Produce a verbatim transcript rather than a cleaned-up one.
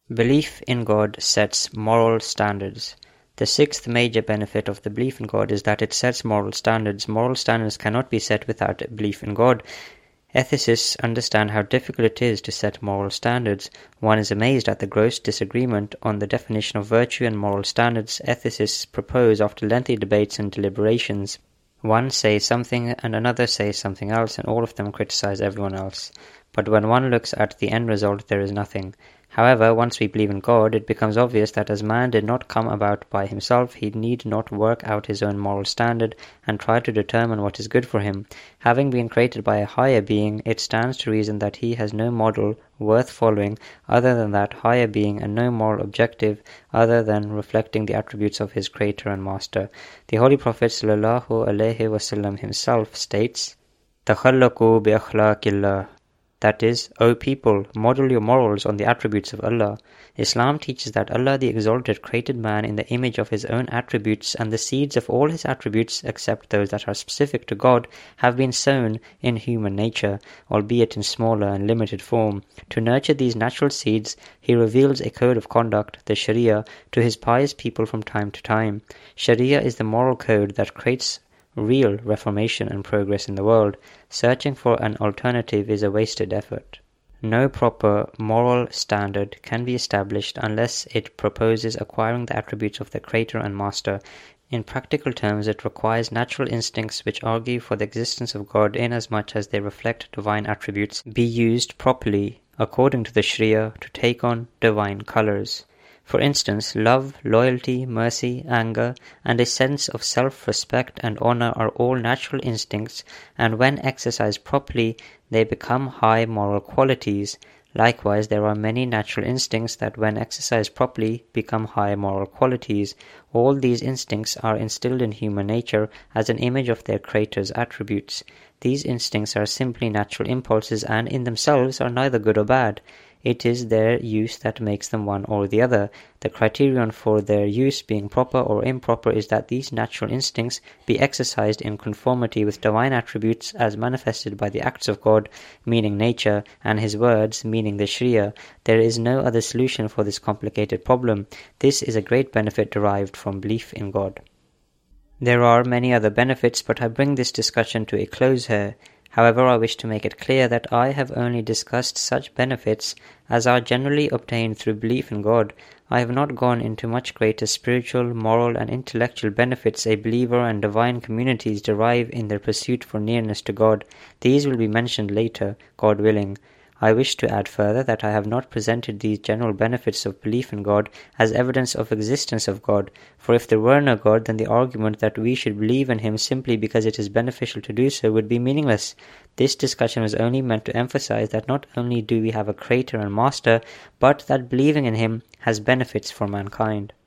Belief in God sets moral standards. The sixth major benefit of the belief in God is that it sets moral standards. Moral standards cannot be set without a belief in God. Ethicists understand how difficult it is to set moral standards. One is amazed at the gross disagreement on the definition of virtue and moral standards ethicists propose after lengthy debates and deliberations. One says something and another says something else, and all of them criticize everyone else. But when one looks at the end result, there is nothing. However, once we believe in God, it becomes obvious that as man did not come about by himself, he need not work out his own moral standard and try to determine what is good for him. Having been created by a higher being, it stands to reason that he has no model worth following other than that higher being, and no moral objective other than reflecting the attributes of his creator and master. The Holy Prophet sallallahu alaihi wasallam himself states, "Takhallaqu bi akhlaqillah." That is, O people, model your morals on the attributes of Allah. Islam teaches that Allah the Exalted created man in the image of his own attributes, and the seeds of all his attributes, except those that are specific to God, have been sown in human nature, albeit in smaller and limited form. To nurture these natural seeds, he reveals a code of conduct, the Sharia, to his pious people from time to time. Sharia is the moral code that creates real reformation and progress in the world. Searching for an alternative is a wasted effort. No proper moral standard can be established unless it proposes acquiring the attributes of the Creator and Master. In practical terms, it requires natural instincts which argue for the existence of God inasmuch as they reflect divine attributes, be used properly according to the Sharia to take on divine colors. For instance, love, loyalty, mercy, anger, and a sense of self-respect and honor are all natural instincts, and when exercised properly, they become high moral qualities. Likewise, there are many natural instincts that when exercised properly become high moral qualities. All these instincts are instilled in human nature as an image of their Creator's attributes. These instincts are simply natural impulses and in themselves are neither good or bad. It is their use that makes them one or the other. The criterion for their use being proper or improper is that these natural instincts be exercised in conformity with divine attributes as manifested by the acts of God, meaning nature, and his words, meaning the Sharia. There is no other solution for this complicated problem. This is a great benefit derived from belief in God. There are many other benefits, but I bring this discussion to a close here. However, I wish to make it clear that I have only discussed such benefits as are generally obtained through belief in God. I have not gone into much greater spiritual, moral, and intellectual benefits a believer and divine communities derive in their pursuit for nearness to God. These will be mentioned later, God willing. I wish to add further that I have not presented these general benefits of belief in God as evidence of existence of God, for if there were no God, then the argument that we should believe in him simply because it is beneficial to do so would be meaningless. This discussion was only meant to emphasize that not only do we have a Creator and Master, but that believing in him has benefits for mankind.